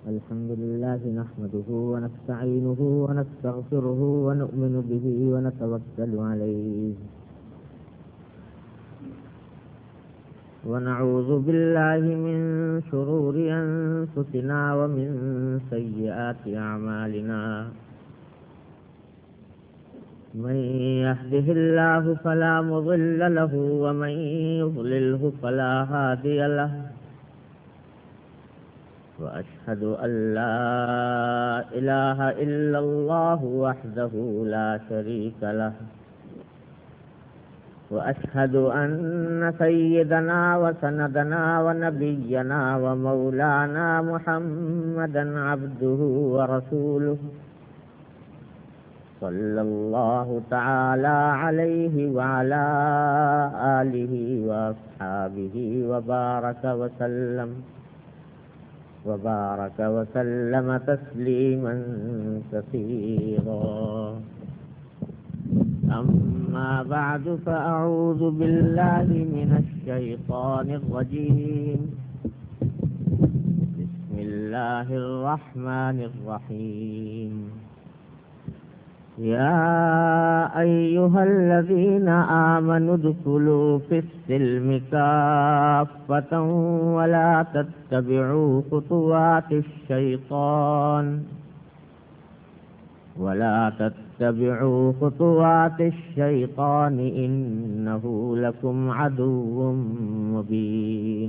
الحمد لله نحمده ونستعينه ونستغفره ونؤمن به ونتوكل عليه ونعوذ بالله من شرور أنفسنا ومن سيئات أعمالنا من يهده الله فلا مضل له ومن يضلله فلا هادي له وأشهد أن لا إله إلا الله وحده لا شريك له وأشهد أن سيدنا وسندنا ونبينا ومولانا محمدا عبده ورسوله صلى الله تعالى عليه وعلى آله وأصحابه وبارك وسلم تسليما كثيرا. أما بعد فأعوذ بالله من الشيطان الرجيم. بسم الله الرحمن الرحيم. يا أيها الذين آمنوا ادخلوا في السلم كافة ولا تتبعوا خطوات الشيطان إنه لكم عدو مبين.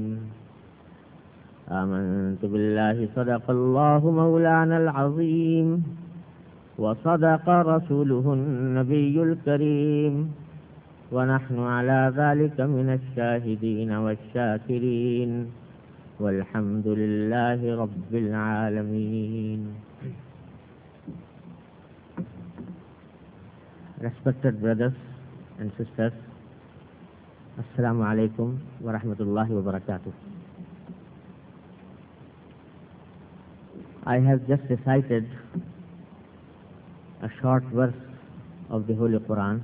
آمنت بالله صدق الله مولانا العظيم وصدق رسوله النبي الكريم ونحن على ذلك من الشاهدين والشاكرين والحمد لله رب العالمين. Respected brothers and sisters, Assalamu alaikum wa rahmatullahi wa barakatuh. I have just recited a short verse of the Holy Quran,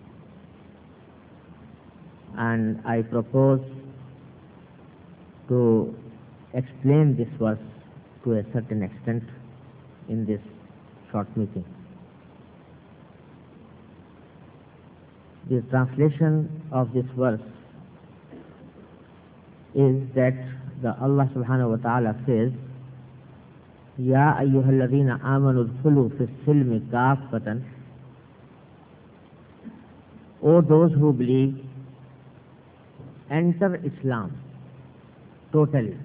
and I propose to explain this verse to a certain extent in this short meeting. The translation of this verse is that Allah subhanahu wa ta'ala says, Ya ayyuhalladhina amanu udkhulu fis silmi kaffatan. O those who believe, enter Islam totally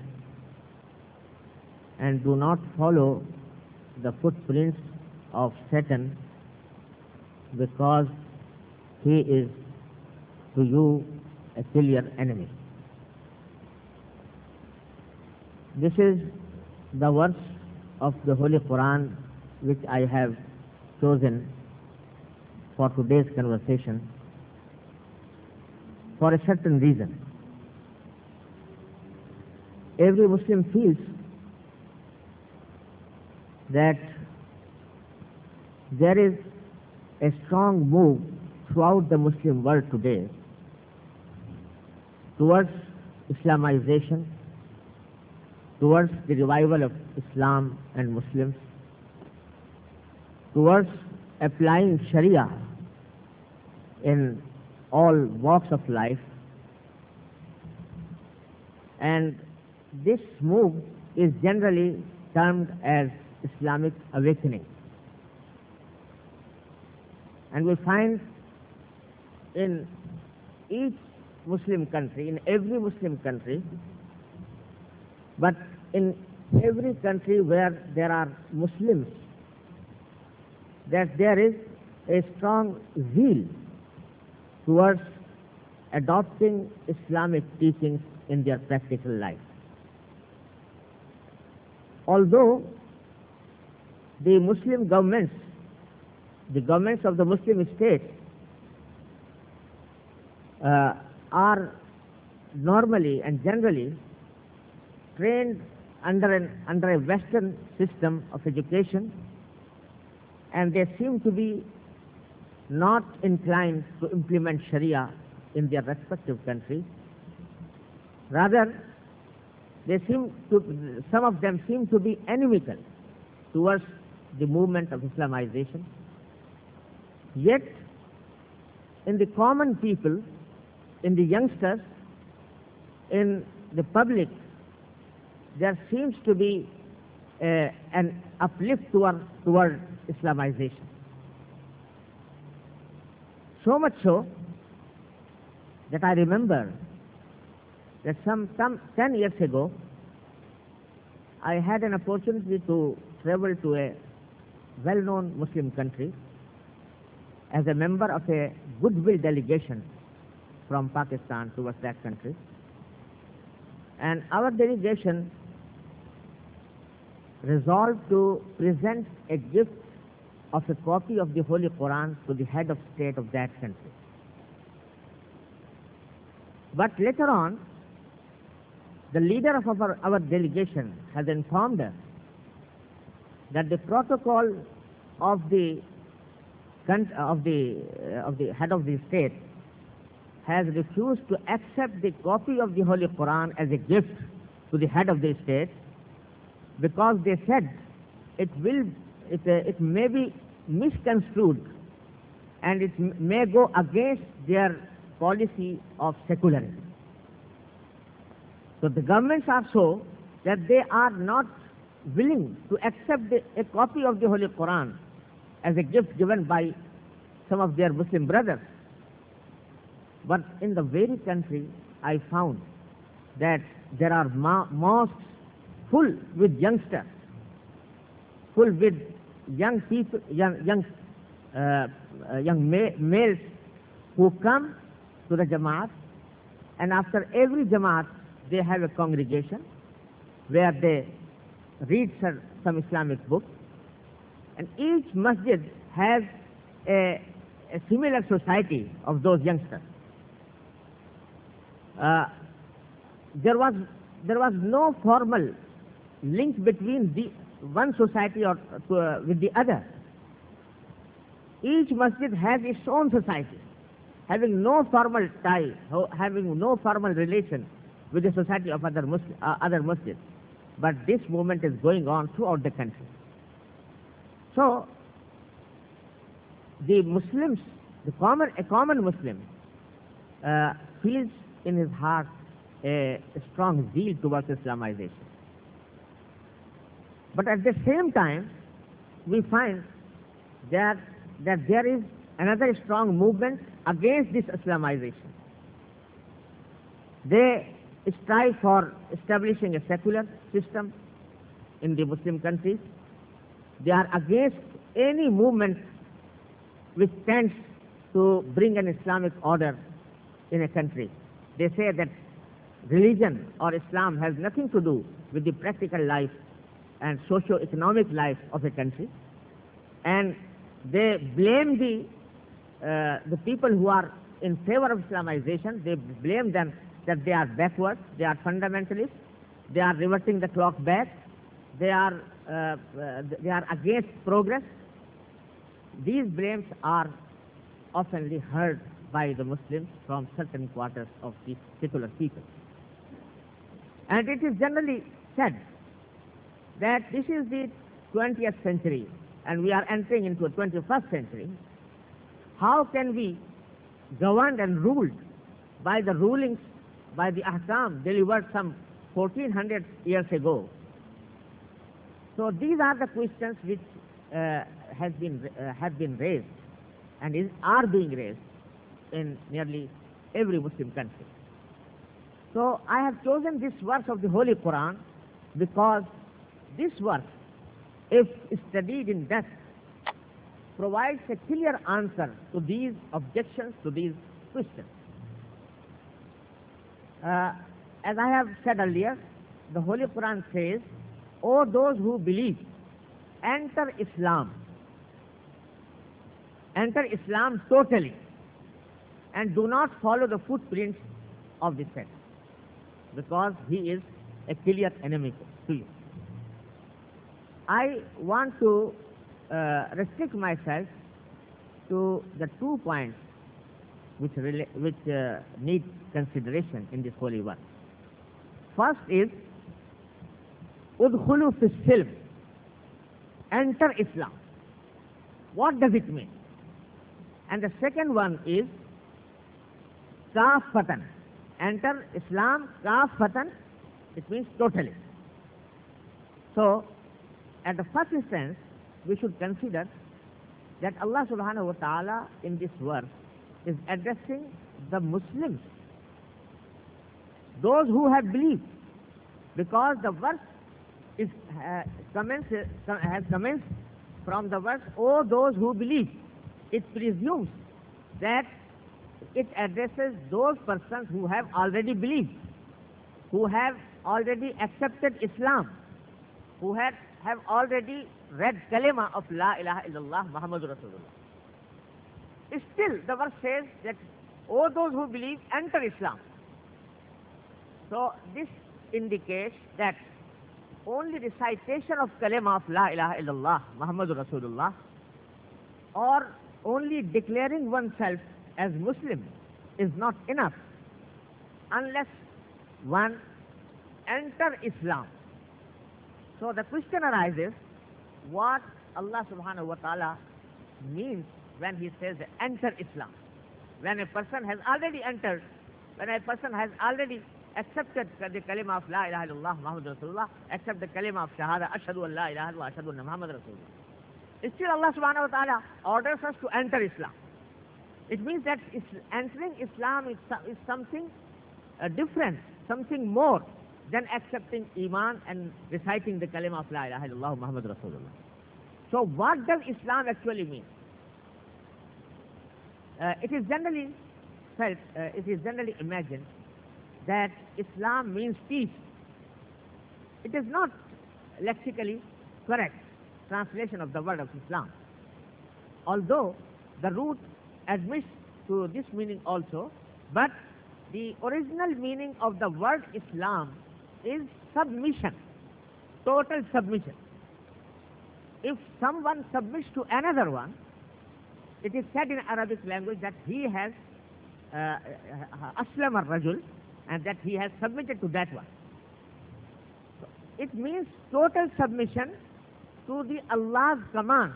and do not follow the footprints of Satan, because he is to you a clear enemy. This is the verse of the Holy Quran which I have chosen for today's conversation for a certain reason. Every Muslim feels that there is a strong move throughout the Muslim world today towards Islamization, towards the revival of Islam and Muslims, towards applying Sharia in all walks of life, and this move is generally termed as Islamic awakening. And we find in each Muslim country, in every Muslim country, but in every country where there are Muslims, that there is a strong zeal towards adopting Islamic teachings in their practical life. Although the Muslim governments, the governments of the Muslim states, are normally and generally trained under a Western system of education, and they seem to be not inclined to implement Sharia in their respective countries. Rather, some of them seem to be inimical towards the movement of Islamization. Yet, in the common people, in the youngsters, in the public, there seems to be an uplift toward Islamization. So much so that I remember that some 10 years ago, I had an opportunity to travel to a well-known Muslim country as a member of a goodwill delegation from Pakistan towards that country. And our delegation resolved to present a gift of a copy of the Holy Quran to the head of state of that country. But later on, the leader of our delegation has informed us that the protocol of the head of the state has refused to accept the copy of the Holy Quran as a gift to the head of the state, because they said it may be misconstrued and it may go against their policy of secularism. So the governments are so that they are not willing to accept a copy of the Holy Quran as a gift given by some of their Muslim brothers. But in the very country, I found that there are mosques full with youngsters, full with young people, young males who come to the Jamaat, and after every Jamaat they have a congregation where they read some Islamic book, and each masjid has a similar society of those youngsters. There was no formal link between the one society with the other. Each masjid has its own society, having no formal tie, having no formal relation with the society of other masjids. But this movement is going on throughout the country. So the Muslims, a common Muslim, feels in his heart a strong zeal towards Islamization. But at the same time, we find that there is another strong movement against this Islamization. They strive for establishing a secular system in the Muslim countries. They are against any movement which tends to bring an Islamic order in a country. They say that religion or Islam has nothing to do with the practical life and socio-economic life of a country, and they blame the people who are in favor of Islamization. They blame them that they are backward, they are fundamentalists, they are reverting the clock back, they are against progress. These blames are oftenly heard by the Muslims from certain quarters of the secular people. And it is generally said that this is the 20th century and we are entering into a 21st century. How can we governed and ruled by the rulings, by the ahkam delivered some 1400 years ago? So these are the questions which have been raised and are being raised in nearly every Muslim country. So I have chosen this verse of the Holy Quran because this verse, if studied in depth, provides a clear answer to these objections, to these questions. As I have said earlier, the Holy Quran says, "O those who believe, enter Islam. Enter Islam totally, and do not follow the footprints of the sect, because he is a clear enemy to you." I want to restrict myself to the 2 points which need consideration in this holy verse. First is udkhulu fi silm, enter Islam. What does it mean? And the second one is kafatan, enter Islam kafatan, it means totally. So, at the first instance, we should consider that Allah subhanahu wa ta'ala in this verse is addressing the Muslims, those who have believed, because the verse is has commenced from the verse, "O those who believe." It presumes that it addresses those persons who have already believed, who have already accepted Islam, who have already read kalima of La ilaha illallah Muhammadur Rasulullah. Still, the verse says that, "O those who believe, enter Islam." So, this indicates that only recitation of kalima of La ilaha illallah Muhammadur Rasulullah, or only declaring oneself as Muslim, is not enough unless one enter Islam. So the question arises, what Allah subhanahu wa ta'ala means when he says enter Islam? When a person has already entered, when a person has already accepted the kalima of La ilaha illallah Muhammadur Rasulullah, accept the kalima of shahada, ashhadu an la ilaha illallah, ashhadu anna Muhammadur Rasulullah. Still Allah subhanahu wa ta'ala orders us to enter Islam. It means that entering Islam is something different, something more than accepting Iman and reciting the kalima of La ilaha illallah Muhammadur Rasulullah. So what does Islam actually mean? It is generally felt, it is generally imagined that Islam means peace. It is not lexically correct translation of the word of Islam, although the root admits to this meaning also, but the original meaning of the word Islam is submission, total submission. If someone submits to another one, it is said in Arabic language that he has aslam ar-rajul, and that he has submitted to that one. So it means total submission to the Allah's command,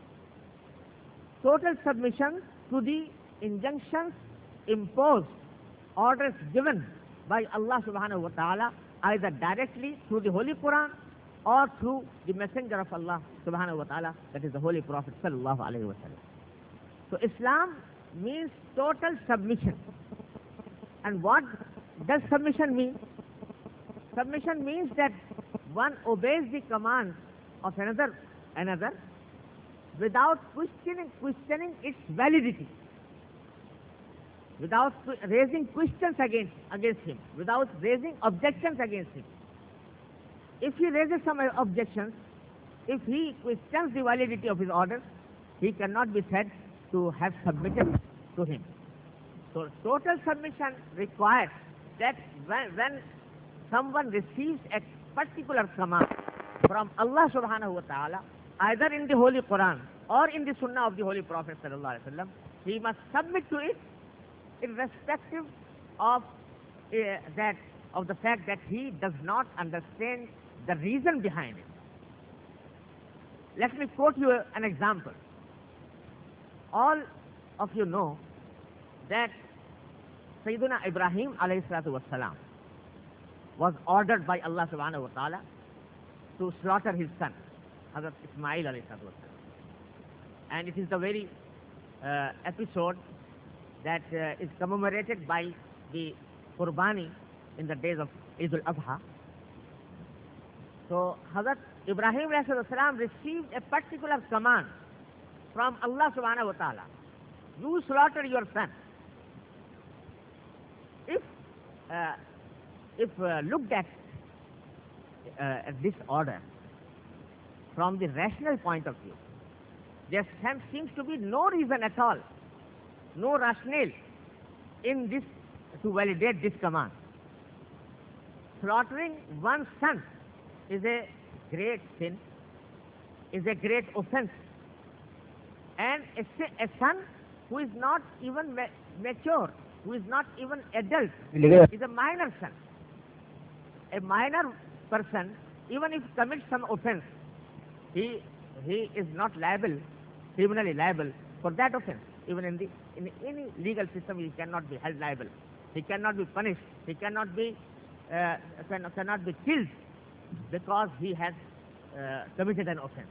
total submission to the injunctions imposed, orders given by Allah subhanahu wa ta'ala, either directly through the Holy Quran or through the messenger of Allah subhanahu wa ta'ala, that is the Holy Prophet sallallahu alayhi wa sallam. So Islam means total submission. And what does submission mean? Submission means that one obeys the command of another without questioning its validity, without raising questions against him, without raising objections against him. If he raises some objections, if he questions the validity of his orders, he cannot be said to have submitted to him. So total submission requires that when someone receives a particular command from Allah subhanahu wa ta'ala, either in the Holy Quran or in the Sunnah of the Holy Prophet sallallahu alaihi wasallam, he must submit to it, irrespective of the fact that he does not understand the reason behind it. Let me quote you an example. All of you know that Sayyidina Ibrahim alayhi salatu wassalam was ordered by Allah subhanahu wa ta'ala to slaughter his son, Hazrat Ismail alayhi salatu wassalam. And it is the very episode that is commemorated by the Qurbani in the days of Eid al-Adha. So Hazrat Ibrahim alayhi salatu wassalam received a particular command from Allah subhanahu wa ta'ala: you slaughter your son. If looked at this order from the rational point of view, there seems to be no reason at all, no rationale in this to validate this command. Slaughtering one's son is a great sin, is a great offense. And a son who is not even mature, who is not even adult, is a minor son. A minor person even if commits some offense, he is not liable, criminally liable for that offense. Even in any legal system, he cannot be held liable. He cannot be punished. He cannot be cannot be killed because he has committed an offense.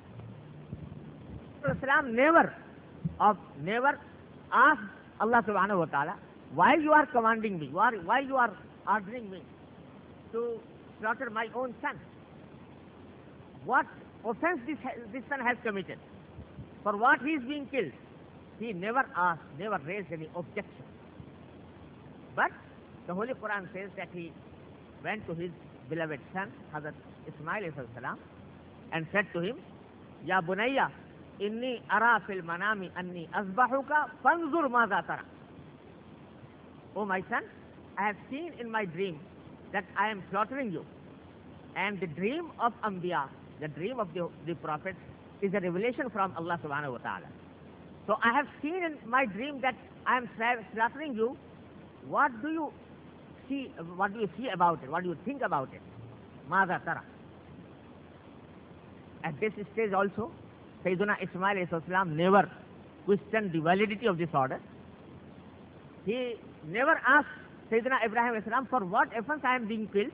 Islam never asked Allah subhanahu wa ta'ala, why you are commanding me, why you are ordering me to slaughter my own son? What offense this son has committed? For what he is being killed? He never asked, never raised any objection. But the Holy Quran says that he went to his beloved son, Hazrat Ismail alayhi salam, and said to him, Ya bunayya, inni ara fil manami anni azbahuka fanzur madha tara. O my son, I have seen in my dream that I am slaughtering you. And the dream of Anbiya, the dream of the prophets, is a revelation from Allah subhanahu wa ta'ala. So I have seen in my dream that I am slaughtering you. What do you see about it? What do you think about it? Madha tara. At this stage also, Sayyiduna Ismail alayhi salam never questioned the validity of this order. He never asked Sayyidina Ibrahim alayhi salam, for what offense I am being killed.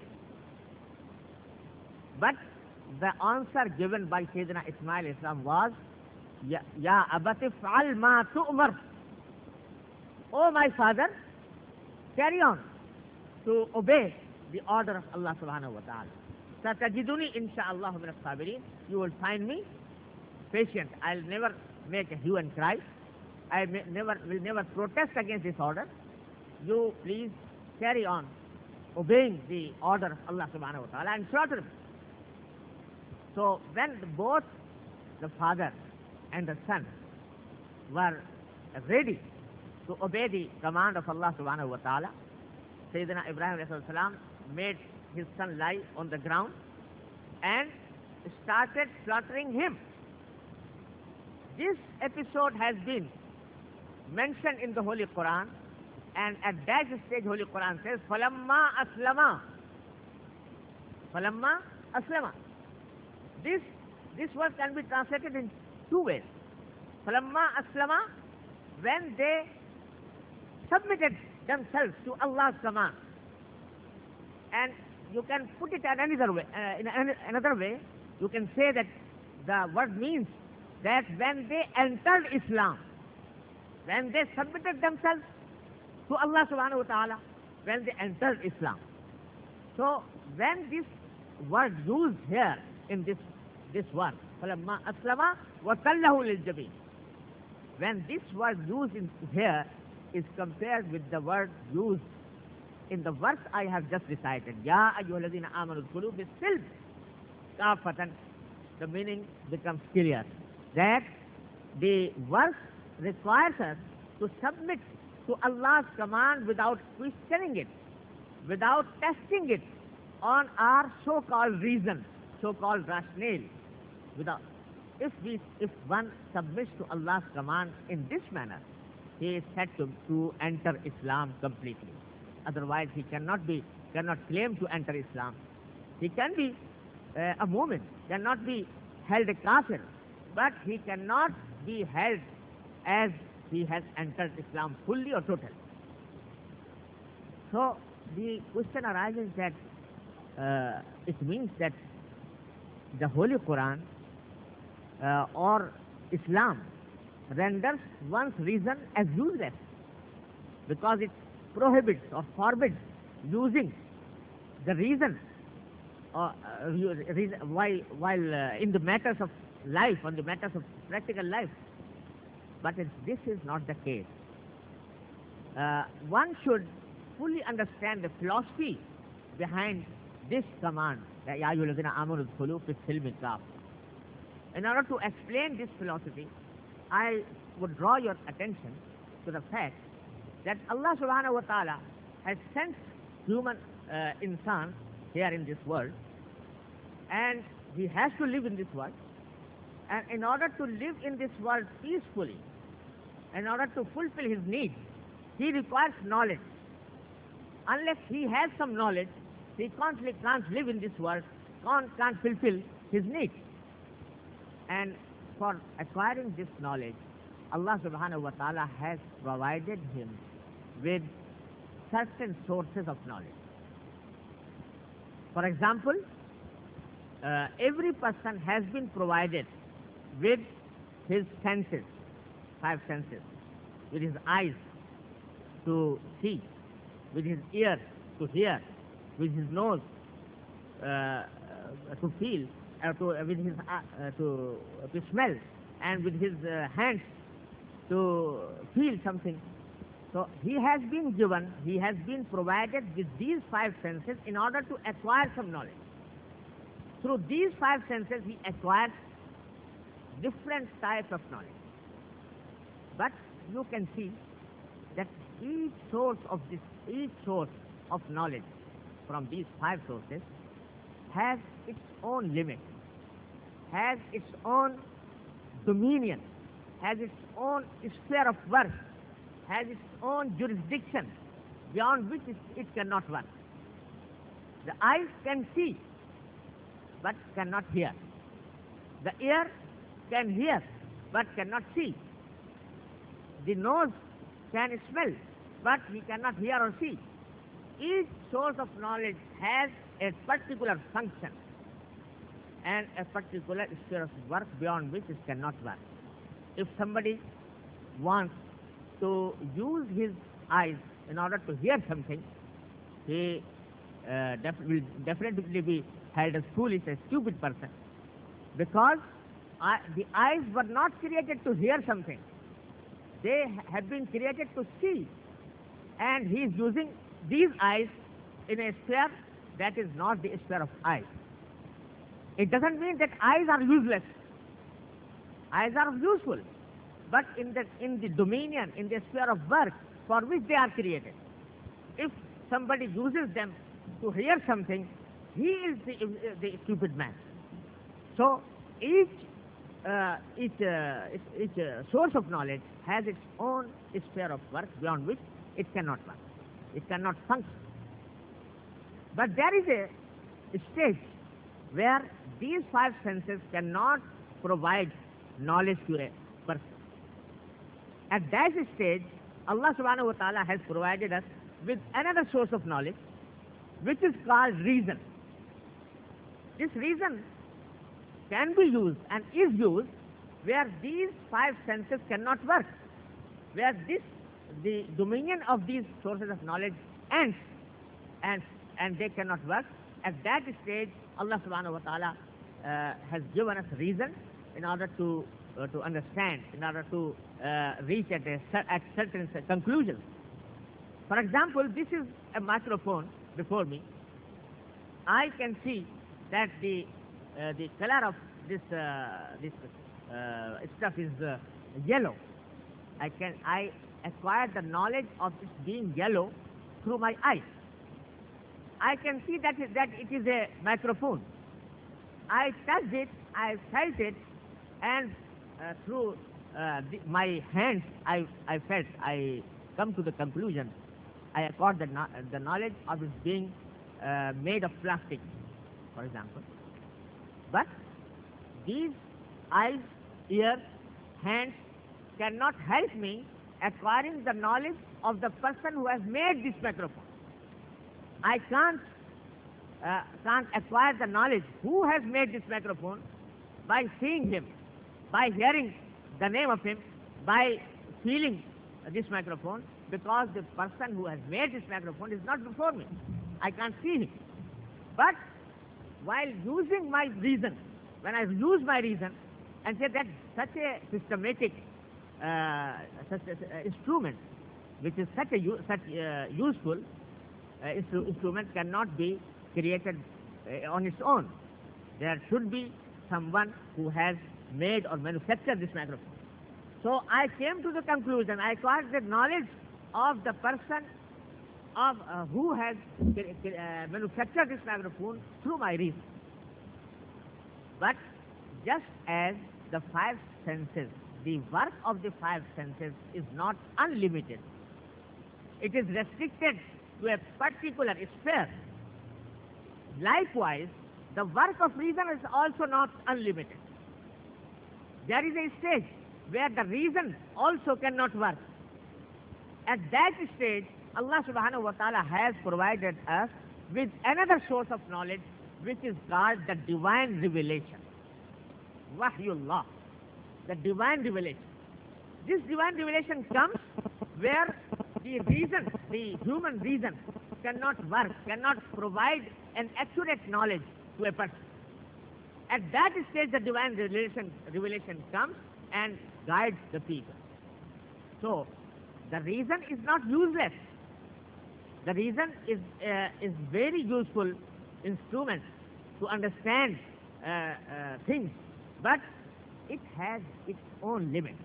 But the answer given by Sayyidina Ismail alayhi salam was, Ya abati fa'al ma tu'mar. Oh my father, carry on to obey the order of Allah subhanahu wa ta'ala. Satajiduni insha'Allah min as-sabirin. You will find me patient. I'll never make a hue and cry. I will never protest against this order. You please carry on obeying the order of Allah subhanahu wa ta'ala and slaughter me. So when both the father and the son were ready to obey the command of Allah subhanahu wa ta'ala, Sayyidina Ibrahim alayhi salam made his son lie on the ground and started slaughtering him. This episode has been mentioned in the Holy Quran, and at that stage Holy Quran says, Falamma aslama. Falamma aslama. This word can be translated in two ways. Falamma aslama, when they submitted themselves to Allah's command. And you can put it in another way. Another way, you can say that the word means that when they entered Islam, when they submitted themselves to Allah subhanahu wa ta'ala, when they entered Islam. So when this word used here in this one, فَلَمَّا أَسْلَمَا وَتَلَّهُ لِلْجَبِينِ, when this word used here is compared with the word used in the verse I have just recited, Ya ayyuhalladhina amanu udkhulu bis-silm kafatan, the meaning becomes clear that the verse requires us to submit to Allah's command without questioning it, without testing it on our so-called reason, so-called rationale. If one submits to Allah's command in this manner, he is said to enter Islam completely. Otherwise, he cannot claim to enter Islam. He can be a mu'min, cannot be held a kafir, but he cannot be held as he has entered Islam fully or totally. So the question arises that it means that the Holy Quran or Islam renders one's reason as useless, because it prohibits or forbids using the reason while in the matters of life, on the matters of practical life. But this is not the case. One should fully understand the philosophy behind this command, Ya ayyuhalladhina amanu udkhulu fis-silmi kafatan. In order to explain this philosophy, I would draw your attention to the fact that Allah subhanahu wa ta'ala has sent human insan here in this world, and he has to live in this world. And in order to live in this world peacefully, in order to fulfill his needs, he requires knowledge. Unless he has some knowledge, he can't live in this world can't fulfill his needs. And for acquiring this knowledge, Allah subhanahu wa ta'ala has provided him with certain sources of knowledge. For example, every person has been provided with his senses, five senses, with his eyes to see, with his ears to hear, with his nose to feel, with his to smell, and with his hands to feel something. So he has been provided with these five senses in order to acquire some knowledge. Through these five senses, he acquires different types of knowledge. But you can see that each source of knowledge from these five sources has its own limit, has its own dominion, has its own sphere of work, has its own jurisdiction beyond which it cannot work. The eyes can see but cannot hear. The ear can hear but cannot see. The nose can smell but he cannot hear or see. Each source of knowledge has a particular function and a particular sphere of work beyond which it cannot work. If somebody wants to use his eyes in order to hear something, he will definitely be held as foolish, a stupid person, because the eyes were not created to hear something. They have been created to see, and he is using these eyes in a sphere that is not the sphere of eyes. It doesn't mean that eyes are useless. Eyes are useful, but in the dominion, in the sphere of work for which they are created. If somebody uses them to hear something, he is the stupid man. So each source of knowledge has its own sphere of work beyond which it cannot work. It cannot function. But there is a stage where these five senses cannot provide knowledge to a person. At that stage, Allah subhanahu wa ta'ala has provided us with another source of knowledge, which is called reason. This reason can be used and is used where these five senses cannot work, where the dominion of these sources of knowledge ends and they cannot work. At that stage, Allah subhanahu wa ta'ala has given us reason in order to understand, in order to reach at certain conclusions. For example, this is a microphone before me. I can see that the color of this stuff is yellow. I acquired the knowledge of this being yellow through my eyes. I can see that it is a microphone. I touched it, I felt it, and through my hands, I come to the conclusion. I acquired the knowledge of it being made of plastic, for example. But these eyes, ears, hands cannot help me acquiring the knowledge of the person who has made this microphone. I can't acquire the knowledge who has made this microphone by seeing him, by hearing the name of him, by feeling this microphone, because the person who has made this microphone is not before me. I can't see him. But while using my reason, when I use my reason and say that such a systematic instrument, which is such useful instrument, cannot be created on its own. There should be someone who has made or manufactured this microphone. So I came to the conclusion, I acquired the knowledge of the person who has manufactured this microphone through my reason. But just as the five senses, the work of the five senses is not unlimited. It is restricted to a particular sphere. Likewise, the work of reason is also not unlimited. There is a stage where the reason also cannot work. At that stage, Allah subhanahu wa ta'ala has provided us with another source of knowledge, which is called the divine revelation. Wahyullah, the divine revelation. This divine revelation comes where the reason, the human reason, cannot work, cannot provide an accurate knowledge to a person. At that stage, the divine revelation comes and guides the people. So, the reason is not useless. The reason is very useful instrument to understand things, but it has its own limits.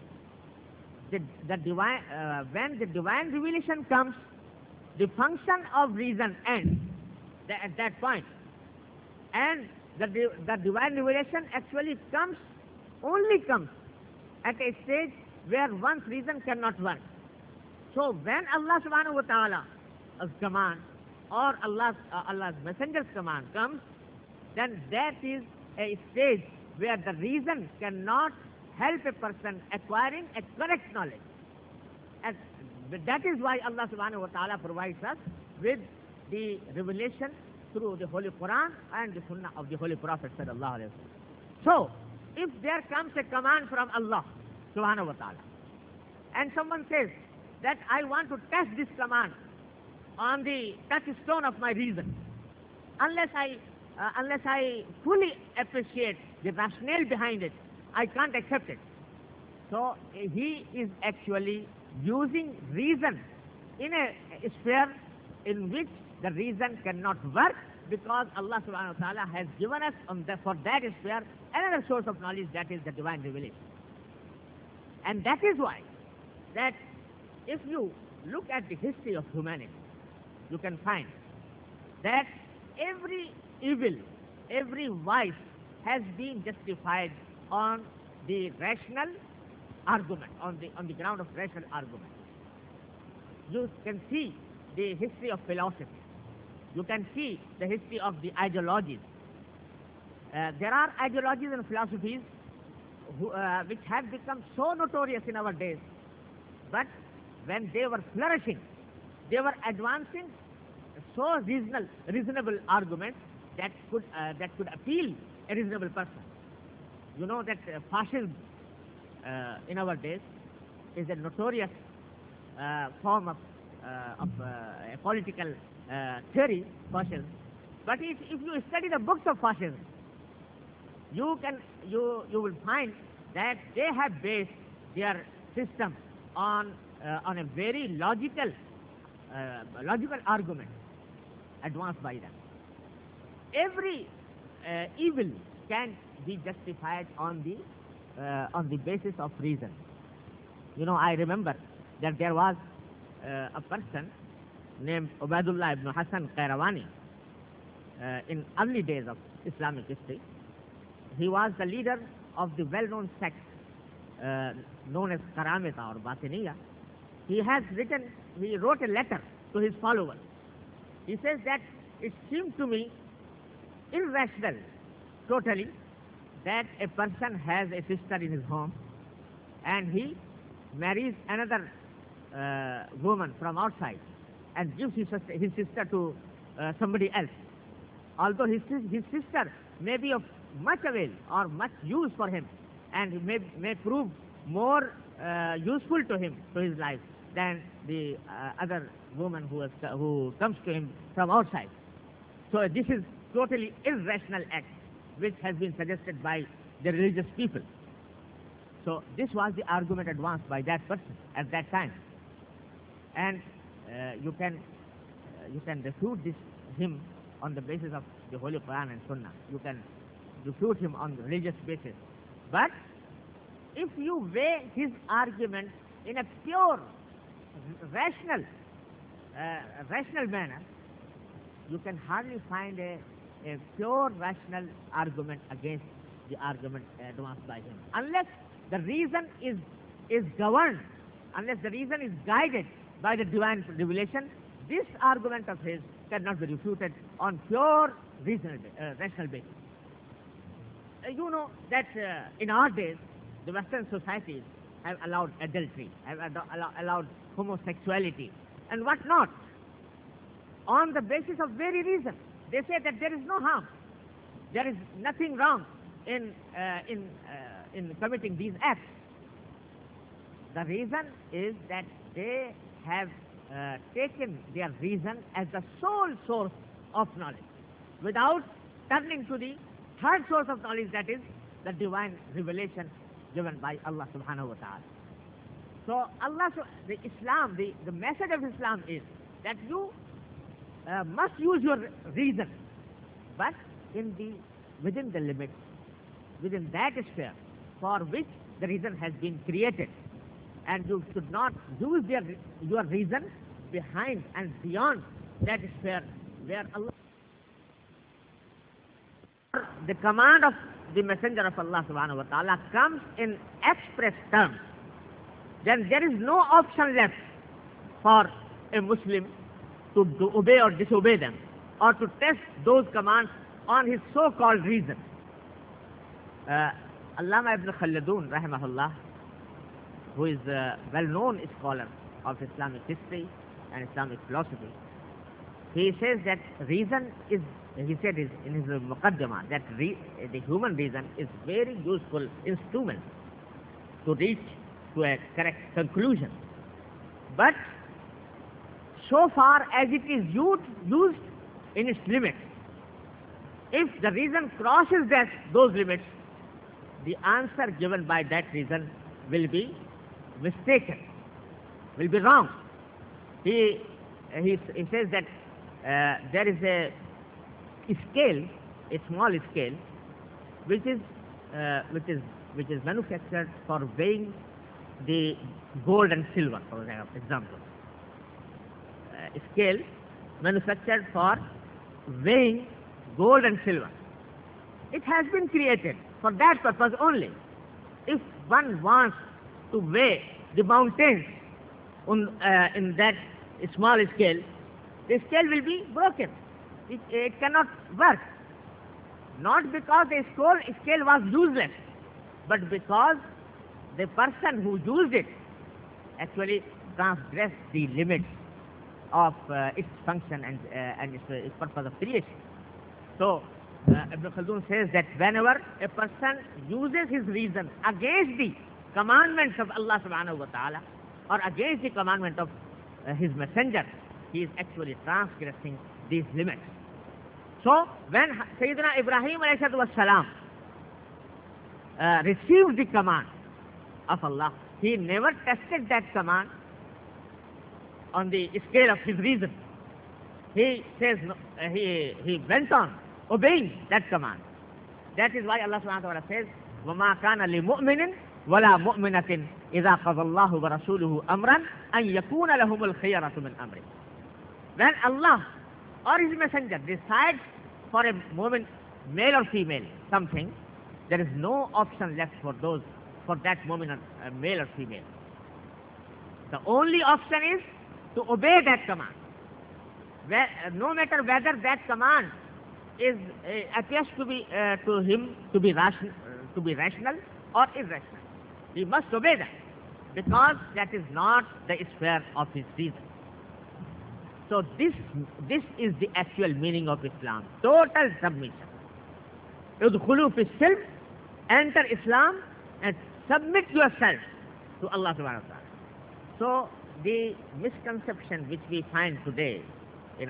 The divine, when the divine revelation comes, the function of reason ends at that point. And the divine revelation actually only comes at a stage where one's reason cannot work. So when Allah subhanahu wa ta'ala's command or Allah's messenger's command comes, then that is a stage where the reason cannot help a person acquiring a correct knowledge. And that is why Allah subhanahu wa ta'ala provides us with the revelation through the Holy Quran and the Sunnah of the Holy Prophet sallallahu alaihi wasallam. So, if there comes a command from Allah subhanahu wa ta'ala, and someone says that I want to test this command on the touchstone of my reason, unless I fully appreciate the rationale behind it, I can't accept it. So he is actually using reason in a sphere in which the reason cannot work, because Allah subhanahu wa ta'ala has given us for that sphere another source of knowledge, that is the divine revelation. And that is why that if you look at the history of humanity, you can find that every evil, every vice has been justified on the rational argument, on the ground of rational argument. You can see the history of philosophy. You can see the history of the ideologies. There are ideologies and philosophies which have become so notorious in our days, but when they were flourishing, they were advancing so reasonable arguments that could appeal a reasonable person. You know that fascism in our days is a notorious form of a political theory, fascism. But if you study the books of fascism, you will find that they have based their system on a very logical argument advanced by them. Every evil can be justified on the basis of reason. You know, I remember that there was a person named Ubaidullah ibn Hassan Qayrawani in early days of Islamic history. He was the leader of the well-known sect known as Karamita or Batiniya. He wrote a letter to his followers. He says that it seemed to me irrational, totally, that a person has a sister in his home and he marries another woman from outside and gives his sister to somebody else. Although his sister may be of much avail or much use for him and may prove more useful to him, to his life, than the other woman who comes to him from outside. So this is totally irrational act which has been suggested by the religious people. So this was the argument advanced by that person at that time. And you can refute him on the basis of the Holy Quran and Sunnah. You can refute him on the religious basis. But if you weigh his argument in a pure, rational manner, you can hardly find a pure rational argument against the argument advanced by him. Unless the reason is governed, unless the reason is guided by the divine revelation, this argument of his cannot be refuted on pure rational basis. You know that in our days, the Western societies have allowed adultery, have allowed homosexuality, and what not, on the basis of very reason. They say that there is no harm, there is nothing wrong in committing these acts. The reason is that they have taken their reason as the sole source of knowledge, without turning to the third source of knowledge, that is the divine revelation given by Allah subhanahu wa ta'ala. So the message of Islam is that you must use your reason, but within the limits, within that sphere for which the reason has been created. And you should not use your reason behind and beyond that sphere where Allah, the command of the Messenger of Allah subhanahu wa ta'ala comes in express terms, then there is no option left for a Muslim to obey or disobey them, or to test those commands on his so-called reason. Allama ibn Khaldun rahimahullah, who is a well-known scholar of Islamic history and Islamic philosophy, he says that reason is, he said in his Muqaddimah, that the human reason is very useful instrument to reach to a correct conclusion. But so far as it is used in its limits, if the reason crosses those limits, the answer given by that reason will be mistaken, will be wrong. He says that there is a scale, a small scale, which is manufactured for weighing the gold and silver, for example. A scale manufactured for weighing gold and silver. It has been created for that purpose only. If one wants to weigh the mountains in that small scale, the scale will be broken. It cannot work. Not because the scale was useless, but because the person who used it actually transgressed the limits of its function and its purpose of creation. So Ibn Khaldun says that whenever a person uses his reason against the commandments of Allah subhanahu wa ta'ala, or against the commandment of his messenger, he is actually transgressing these limits. So when Sayyidina Ibrahim alayhi salam received the command of Allah, he never tested that command on the scale of his reason. He says he went on obeying that command. That is why Allah subhanahu wa ta'ala says, وَمَا كَانَ لِمُؤْمِنٍ وَلَا مُؤْمِنَةٍ إِذَا قَضَى اللَّهُ وَرَسُولُهُ أَمْرًا أَنْ يَكُونَ لَهُمُ الْخِيَرَةُ مِنْ أَمْرِهِ. When Allah or his messenger decides for a moment, male or female, something, there is no option left for that moment, male or female. The only option is to obey that command, no matter whether that command appears to be to him to be rational or irrational. He must obey that, because that is not the sphere of his reason. So this is the actual meaning of Islam: total submission. Udkhulu fi silm, enter Islam and submit yourself to Allah subhanahu wa ta'ala. So the misconception which we find today in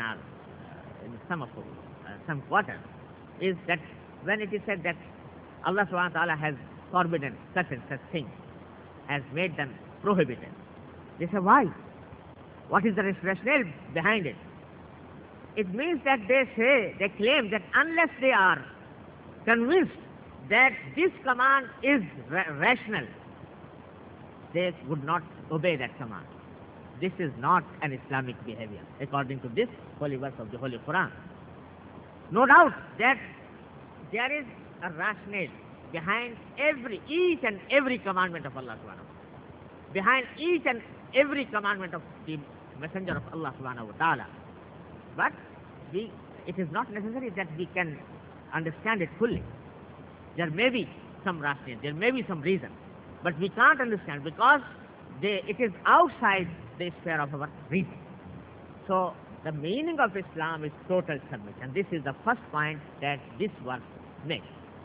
some quarters is that when it is said that Allah subhanahu wa ta'ala has forbidden such and such things, has made them prohibited, they say, why? What is the rationale behind it? It means that they claim that unless they are convinced that this command is rational, they would not obey that command. This is not an Islamic behavior, according to this holy verse of the Holy Quran. No doubt that there is a rationale behind each and every commandment of Allah subhanahu wa ta'ala, behind each and every commandment of the Messenger of Allah subhanahu wa ta'ala. But it is not necessary that we can understand it fully. There may be some rationale, there may be some reason, but we can't understand because it is outside the sphere of our reason. So the meaning of Islam is total submission. This is the first point that this verse makes.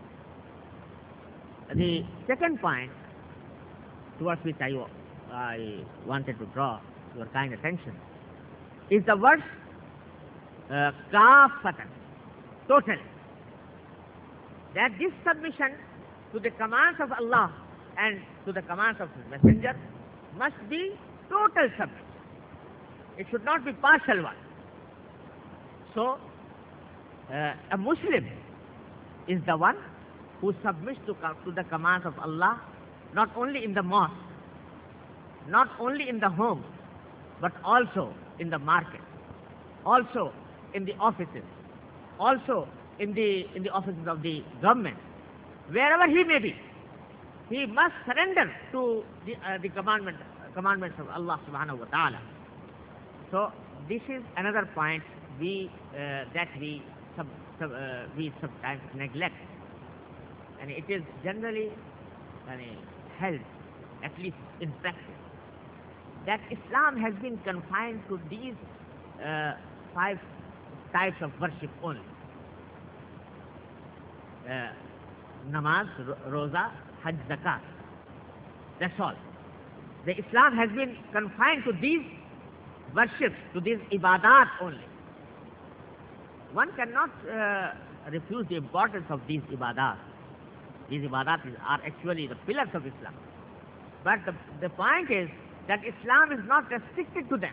The second point towards which I wanted to draw your kind attention is the verse kafatan, total. That this submission to the commands of Allah and to the commands of His Messenger must be total submission. It should not be partial one. So, a Muslim is the one who submits to the commands of Allah, not only in the mosque, not only in the home, but also in the market, also in the offices, also in the offices of the government, wherever he may be. He must surrender to the commandments of Allah subhanahu wa ta'ala. So this is another point that we sometimes neglect, and it is generally held, at least in practice, that Islam has been confined to these 5 types of worship only. Namaz, Roza, Hajj, Zakat. That's all. The Islam has been confined to these worships, to these ibadat only. One cannot refuse the importance of these ibadat. These ibadat are actually the pillars of Islam. But the point is that Islam is not restricted to them.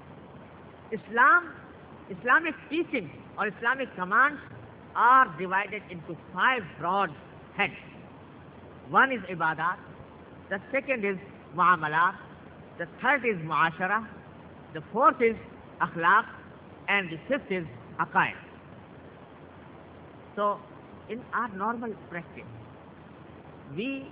Islamic teachings or Islamic commands are divided into 5 broad heads. One is ibadat, the second is muamalat, the third is muashara, the fourth is akhlaq, and the fifth is aqaid. So, in our normal practice, we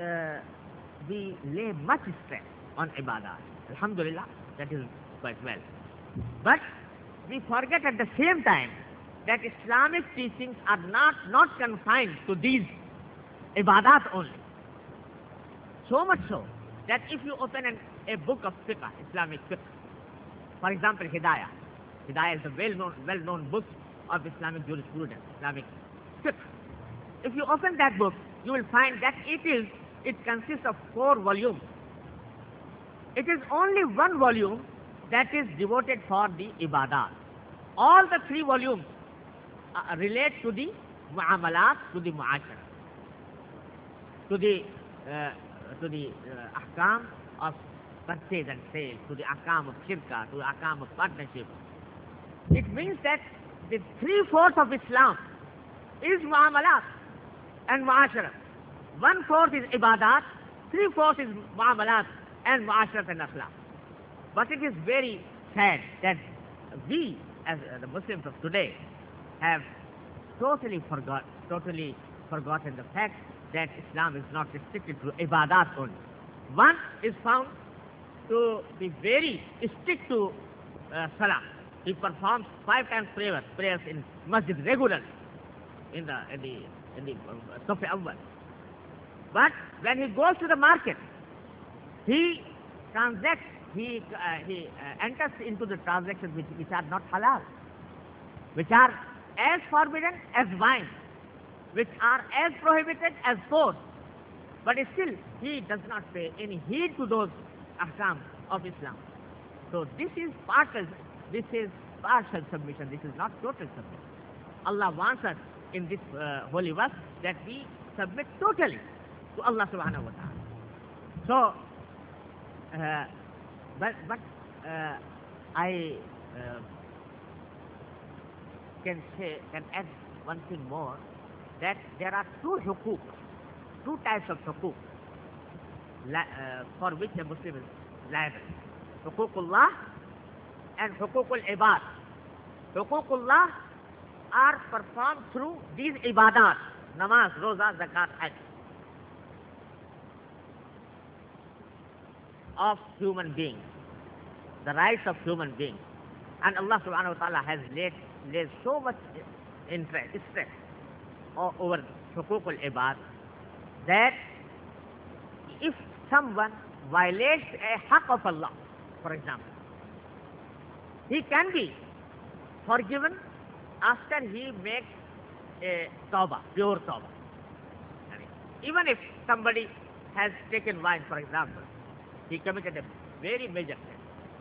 lay much stress on ibadat. Alhamdulillah, that is quite well. But we forget at the same time that Islamic teachings are not confined to these ibadat only. So much so that if you open a book of fiqh, Islamic fiqh, for example, Hidayah. Hidayah is a well-known book of Islamic jurisprudence, Islamic fiqh. If you open that book, you will find that it consists of 4 volumes. It is only one volume that is devoted for the ibadat. All the 3 volumes relate to the muamalat, to the muashara, to the ahkam of purchase and sale, to the ahkam of shirka, to the ahkam of partnership. It means that the 3/4 of Islam is muamalat and muashara. 1/4 is ibadat, 3/4 is muamalat and muashara and akhlaq. But it is very sad that we, as the Muslims of today, have totally forgotten the fact that Islam is not restricted to ibadat only. One is found to be very strict to salah. He performs 5 times prayers in masjid regularly, in the Safi Awwal. But when he goes to the market, he transacts, he enters into the transactions which are not halal, which are as forbidden as wine, which are as prohibited as pork. But still, he does not pay any heed to those ahkam of Islam. So this is partial submission. This is not total submission. Allah wants us in this holy verse that we submit totally to Allah subhanahu wa ta'ala. So, I can add one thing more, that there are 2 types of hukuk for which a Muslim is liable. Hukukullah and hukukul ibad. Hukukullah are performed through these ibadat, namaz, roza, zakat, hajj, of human beings, the rights of human beings. And Allah subhanahu wa ta'ala has laid lays so much stress over hukuk al-ibad that if someone violates a haq of Allah, for example, he can be forgiven after he makes a tawbah, pure tawbah. I mean, even if somebody has taken wine, for example, he committed a very major sin.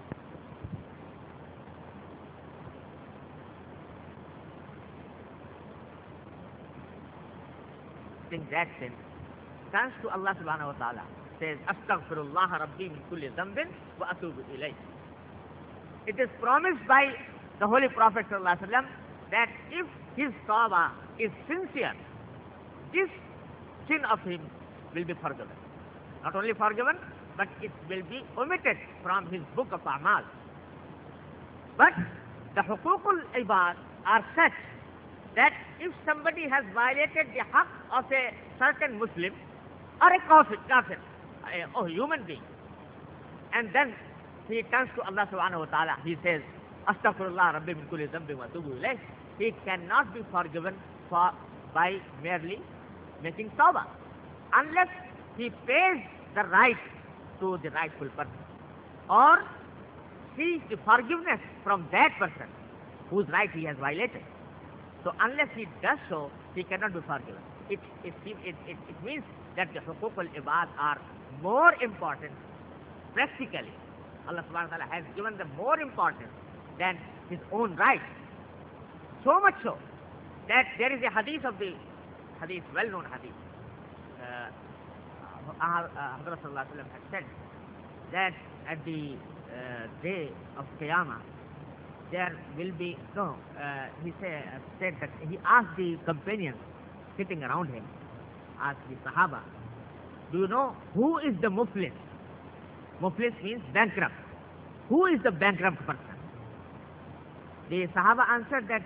In that sin, turns to Allah subhanahu wa ta'ala, says, Astaghfirullah Rabbi min kulli dhanbin wa atubu ilayh. It is promised by the Holy Prophet sallallahu alaihi wasallam that if his tawbah is sincere, this sin of him will be forgiven. Not only forgiven, but it will be omitted from his book of A'mal. But the hukukul ibad are such that if somebody has violated the haq of a certain Muslim or a kafir, a human being, and then he turns to Allah subhanahu wa ta'ala, he says, Astaghfirullah Rabbi min kulli dhanbin wa atubu ilayh, he cannot be forgiven by merely making tawbah, unless he pays the right to the rightful person, or seeks the forgiveness from that person whose right he has violated. So unless he does so, he cannot be forgiven. It means that the hukuk al-ibad are more important practically. Allah subhanahu wa ta'ala has given them more importance than his own rights. So much so that there is a hadith, well-known hadith. Hazrat sallallahu alaihi wasallam had said that at the day of Qiyamah, there will be, he said that he asked the companions sitting around him, asked the Sahaba, do you know who is the muflis? Muflis means bankrupt. Who is the bankrupt person? The Sahaba answered that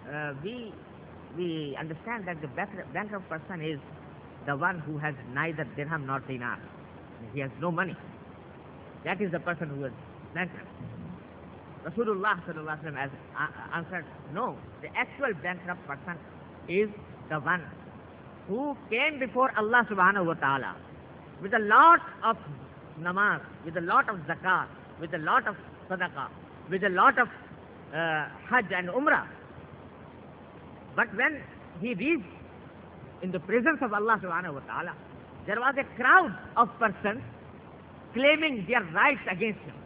we understand that the bankrupt person is the one who has neither dirham nor dinar. He has no money. That is the person who is bankrupt. Rasulullah sallallahu alaihi wasallam has answered, no, the actual bankrupt person is the one who came before Allah subhanahu wa ta'ala with a lot of namaz, with a lot of zakat, with a lot of sadaqah, with a lot of hajj and umrah. But when he reached in the presence of Allah subhanahu wa ta'ala, there was a crowd of persons claiming their rights against him.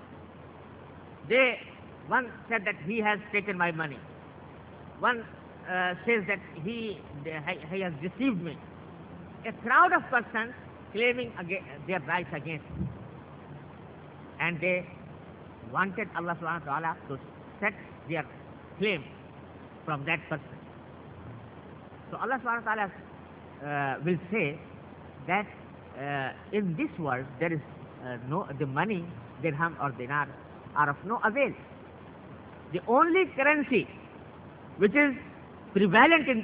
One said that he has taken my money. One says that he has deceived me. A crowd of persons claiming their rights against him. And they wanted Allah subhanahu wa ta'ala to set their claim from that person. So Allah subhanahu wa ta'ala will say that in this world there is the money, dirham or dinar, are of no avail. The only currency which is prevailing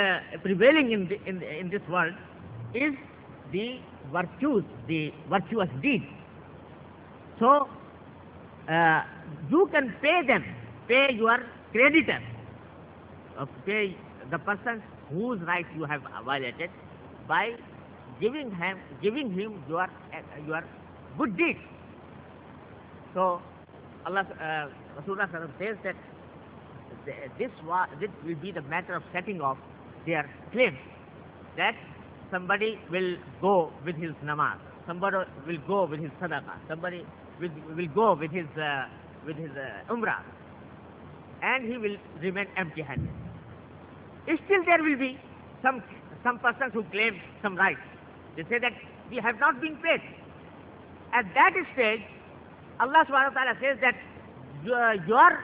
in this world is the virtues, the virtuous deeds. So you can pay them, pay your creditors, pay the person whose rights you have violated by giving him your good deeds. So Allah Rasulullah says that this will be the matter of setting off their claims, that somebody will go with his namaz, somebody will go with his sadaqah, somebody will go with his umrah, and he will remain empty-handed. Still there will be some persons who claim some rights. They say that we have not been paid. At that stage, Allah subhanahu wa ta'ala says that your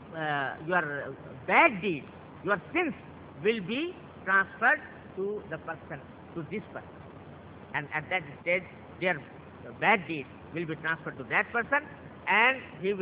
bad deeds, your sins will be transferred to the person, to this person. And at that stage, their bad deeds will be transferred to that person, and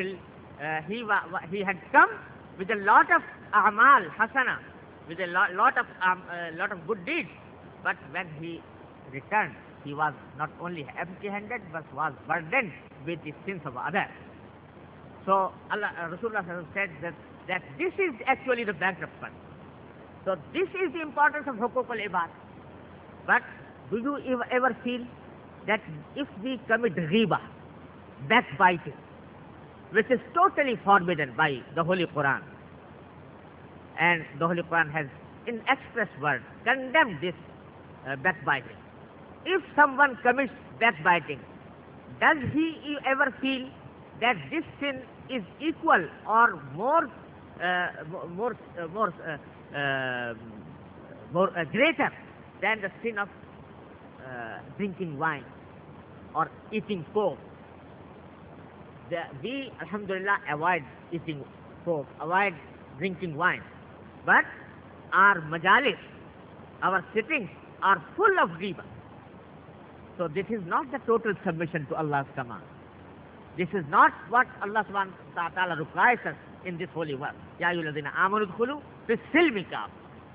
he had come with a lot of a'mal hasana, with a lot of good deeds. But when he returned, he was not only empty-handed, but was burdened with the sins of others. So Rasulullah said that that this is actually the bankrupt person. So this is the importance of Huquq al-Ibad. But do you ever feel that if we commit riba, backbiting, which is totally forbidden by the Holy Quran, and the Holy Quran has in express words condemned this backbiting. If someone commits backbiting, does he ever feel that this sin is equal or more greater than the sin of drinking wine or eating pork? We, alhamdulillah, avoid eating pork, avoid drinking wine. But our majalis, our sittings are full of riba. So this is not the total submission to Allah's command. This is not what Allah subhanahu wa ta'ala requires us in this holy verse. Ya ayyuhalladhina amanu udkhulu fis-silmi kaffa.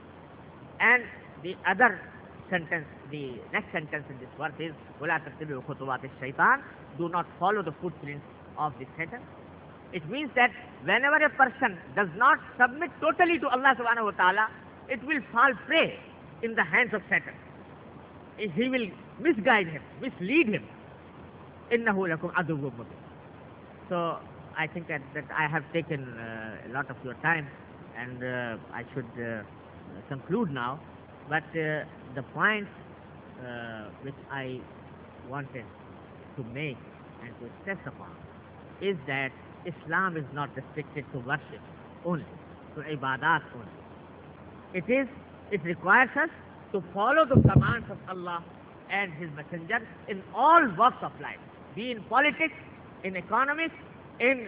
And the other sentence, the next sentence in this verse is وَلَا تَتَّبِعُوا خُطُوَاتِ الشَّيْطَانِ. Do not follow the footprints of the Satan. It means that whenever a person does not submit totally to Allah subhanahu wa ta'ala, it will fall prey in the hands of Satan. He will misguide him, mislead him. إِنَّهُ لَكُمْ عَدُوٌّ مُبِينٌ. So I think that I have taken a lot of your time, and I should conclude now. But the point which I wanted to make and to stress upon is that Islam is not restricted to worship only, to ibadat only. It requires us to follow the commands of Allah and His Messenger in all walks of life, be in politics, in economics, in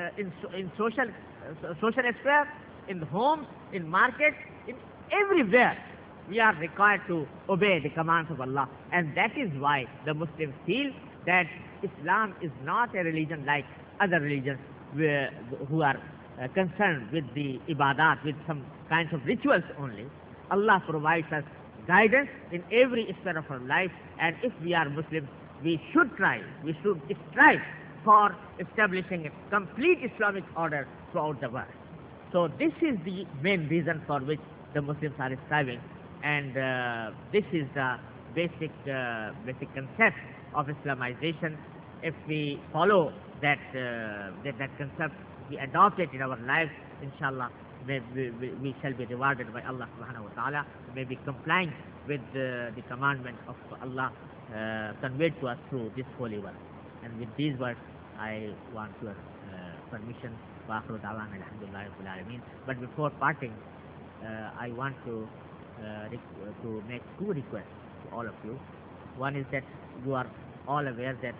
social sphere, in homes, in markets, in everywhere. We are required to obey the commands of Allah, and that is why the Muslims feel that Islam is not a religion like other religions who are concerned with the ibadat, with some kinds of rituals only. Allah provides us guidance in every sphere of our life, and if we are Muslims, we should strive for establishing a complete Islamic order throughout the world. So this is the main reason for which the Muslims are striving, and this is the basic concept of Islamization. If we follow that concept, we adopt it in our lives, inshallah, we shall be rewarded by Allah subhanahu wa ta'ala. We may be complying with the commandment of Allah conveyed to us through this holy verse. And with these words, I want your permission. But before parting, I want to make two requests to all of you. One is that you are all aware that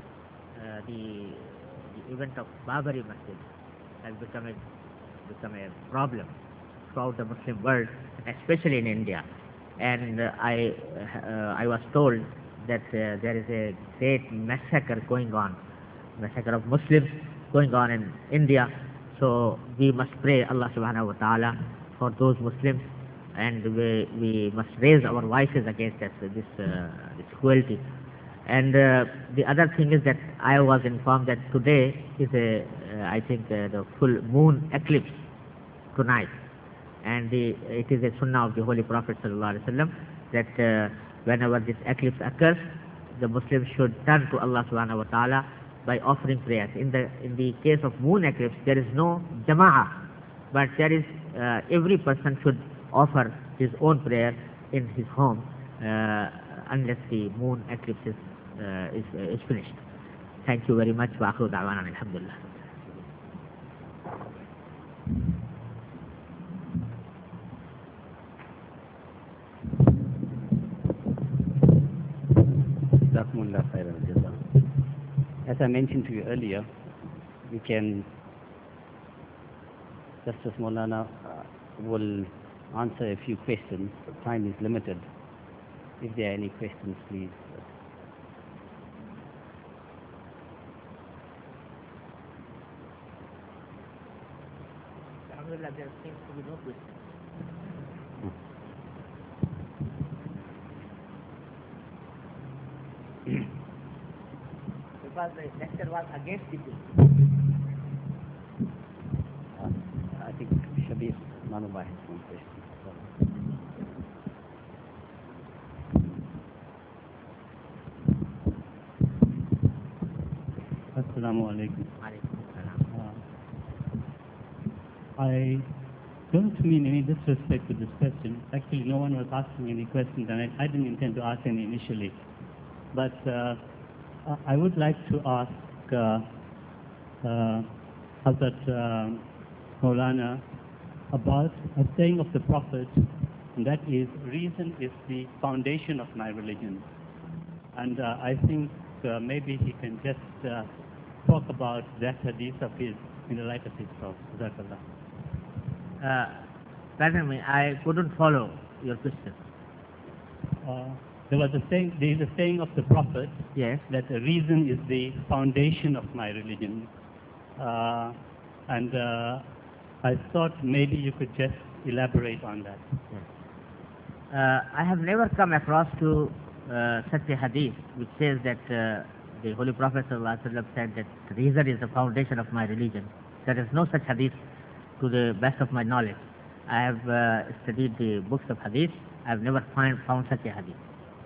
the event of Babari Masjid has become a problem throughout the Muslim world, especially in India. And I was told that there is a great massacre of Muslims going on in India. So we must pray Allah subhanahu wa ta'ala for those Muslims, and we must raise our voices against this cruelty. And the other thing is that I was informed that today is I think the full moon eclipse tonight, and it is a sunnah of the Holy Prophet sallallahu alaihi wasallam that whenever this eclipse occurs, the Muslims should turn to Allah subhanahu wa ta'ala by offering prayers. In the case of moon eclipse, there is no jama'ah, but there is every person should offer his own prayer in his home unless the moon eclipse is finished. Thank you very much. Wa akhiru da'wana alhamdulillah. As I mentioned to you earlier, we can, Justice Maulana will answer a few questions. Time is limited. If there are any questions, please. Alhamdulillah, there seems to be no question. Because the lecture was against the people. I think Manubai has one question. Assalamu alaikum. Alaikum salam. I don't mean any disrespect to this question. Actually, no one was asking any questions, and I didn't intend to ask any initially. But I would like to ask Hazrat Maulana about a saying of the Prophet, and that is, reason is the foundation of my religion. And I think maybe he can just talk about that hadith of his in the light of his talk. Jazakallah. Pardon me, I couldn't follow your question. There is a saying of the Prophet Yes. that the reason is the foundation of my religion. And I thought maybe you could just elaborate on that. I have never come across to such a hadith which says that the Holy Prophet ﷺ said that reason is the foundation of my religion. There is no such hadith to the best of my knowledge. I have studied the books of hadith. I have never found such a hadith.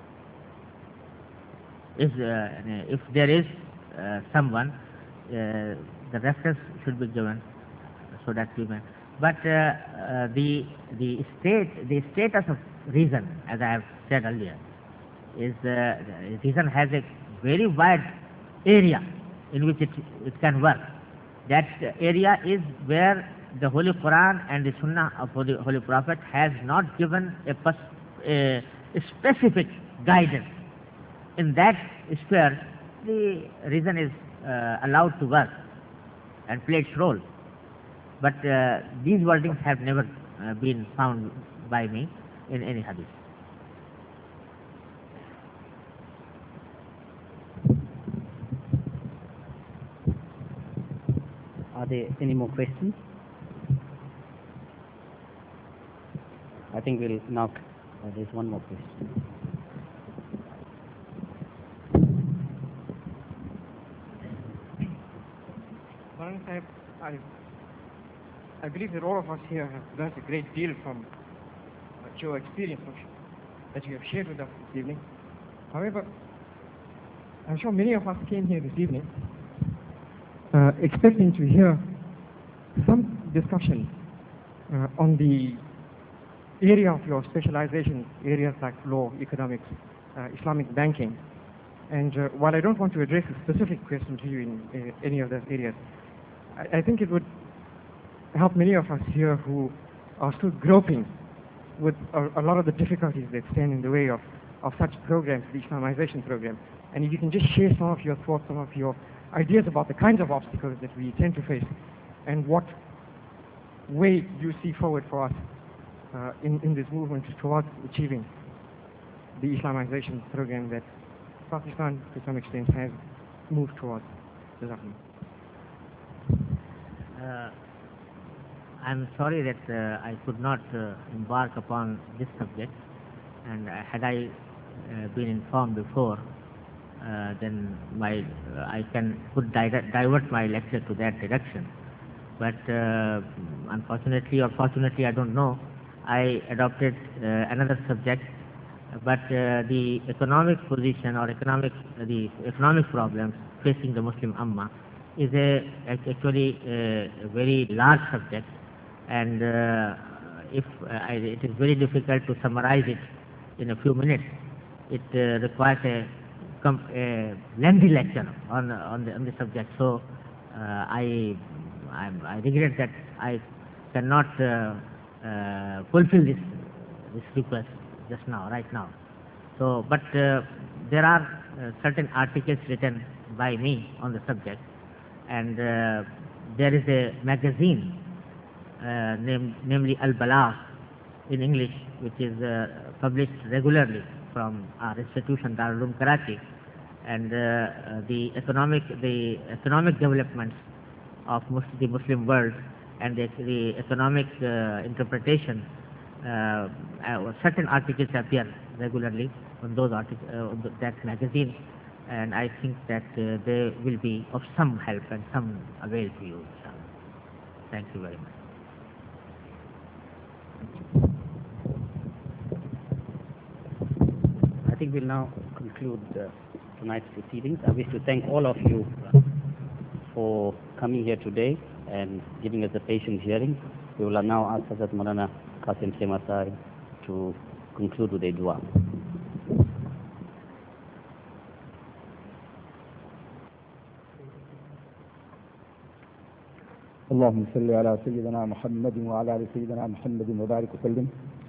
If there is someone, the reference should be given so that we may. But the status of reason, as I have said earlier, is reason has a very wide area in which it can work. That area is where the Holy Quran and the Sunnah of the Holy Prophet has not given a specific guidance. In that sphere, the reason is allowed to work and play its role. But these wordings have never been found by me in any hadith. Are there any more questions? I think we'll now. There's one more question. Maulana Sahib, I believe that all of us here have learned a great deal from your experience that you have shared with us this evening. However, I'm sure many of us came here this evening expecting to hear some discussion on the area of your specialization, areas like law, economics, Islamic banking. And while I don't want to address a specific question to you in any of those areas, I think it would help many of us here who are still groping with a lot of the difficulties that stand in the way of such programs, the Islamization program. And if you can just share some of your thoughts, some of your ideas about the kinds of obstacles that we tend to face and what way you see forward for us in this movement towards achieving the Islamization program that Pakistan to some extent has moved towards. I'm sorry that I could not embark upon this subject, and had I been informed before, then I could divert my lecture to that direction. But unfortunately or fortunately, I don't know, I adopted another subject. But the economic position or the economic problems facing the Muslim Ummah is actually a very large subject, and it is very difficult to summarize it in a few minutes. It requires a lengthy lecture on the subject. So I regret that I cannot fulfill this request just now, right now. So, but there are certain articles written by me on the subject, and there is a magazine namely Al-Balagh in English, which is published regularly from our institution Darul Uloom Karachi, and the economic developments of the Muslim world and the economic interpretation. Certain articles appear regularly on that magazine, and I think that they will be of some help and some avail to you. Thank you very much. think we'll now conclude tonight's proceedings. I wish to thank all of you for coming here today and giving us a patient hearing. We will now ask Hazrat Maulana Qasim Shemasai to conclude with a dua. اللهم صل على سيدنا محمد وعلى آل سيدنا محمد وبارك وسلم.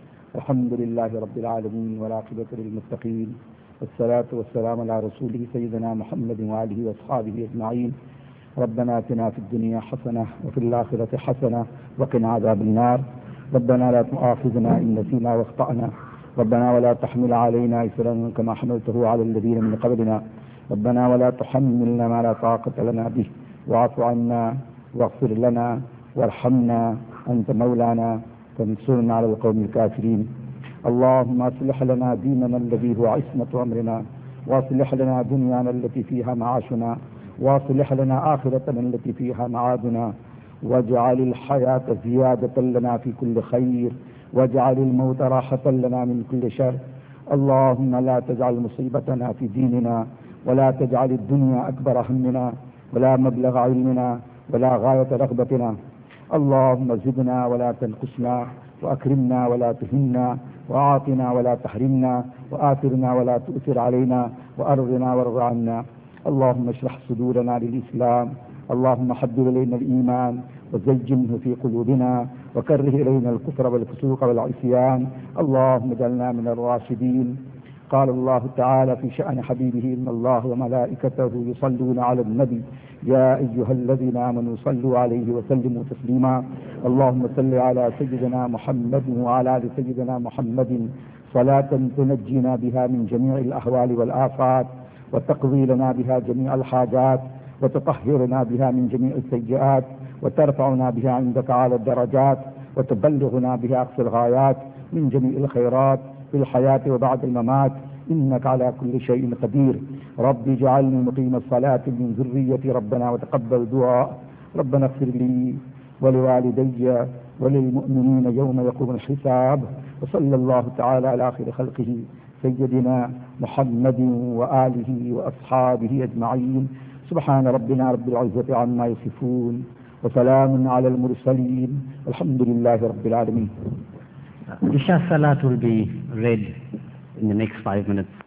الحمد لله رب العالمين والعاقبة للمتقين والصلاة والسلام على رسوله سيدنا محمد وآله وأصحابه أجمعين. ربنا آتنا في الدنيا حسنة وفي الآخرة حسنة وقنا عذاب النار. ربنا لا تؤاخذنا إن نسينا واخطأنا. ربنا ولا تحمل علينا إصرا كما حملته على الذين من قبلنا. ربنا ولا تحملنا ما لا طاقة لنا به واعف عنا واغفر لنا وارحمنا أنت مولانا فانصرنا على القوم الكافرين. اللهم اصلح لنا ديننا الذي هو عصمة أمرنا، واصلح لنا دنيانا التي فيها معاشنا، واصلح لنا آخرتنا التي فيها معادنا، واجعل الحياة زيادة لنا في كل خير، واجعل الموت راحة لنا من كل شر. اللهم لا تجعل مصيبتنا في ديننا، ولا تجعل الدنيا أكبر همنا ولا مبلغ علمنا ولا غاية رغبتنا. اللهم زدنا ولا تنقصنا، وأكرمنا ولا تهنا، وأعطنا ولا تحرمنا، وآثرنا ولا تؤثر علينا، وأرضنا وارض عنا. اللهم اشرح صدورنا للإسلام. اللهم حبب إلينا الإيمان وزينه في قلوبنا، وكره إلينا الكفر والفسوق والعصيان. اللهم اجعلنا من الراشدين. قال الله تعالى في شأن حبيبه إن الله وملائكته يصلون على النبي يا أيها الذين آمنوا صلوا عليه وسلموا تسليما. اللهم صل على سيدنا محمد وعلى آل سيدنا محمد صلاة تنجينا بها من جميع الأهوال والآفات، وتقضي لنا بها جميع الحاجات، وتطهرنا بها من جميع السيئات، وترفعنا بها عندك على الدرجات، وتبلغنا بها أقصى الغايات من جميع الخيرات في الحياة وبعد الممات، إنك على كل شيء قدير. رب اجعلني مقيم الصلاة من ذريتي ربنا وتقبل دعاء. ربنا اغفر لي ولوالدي وللمؤمنين يوم يقوم الحساب. وصلى الله تعالى على آخر خلقه سيدنا محمد وآله وأصحابه أجمعين. سبحان ربنا رب العزة عما يصفون وسلام على المرسلين والحمد لله رب العالمين. Isha Salat will be read in the next 5 minutes.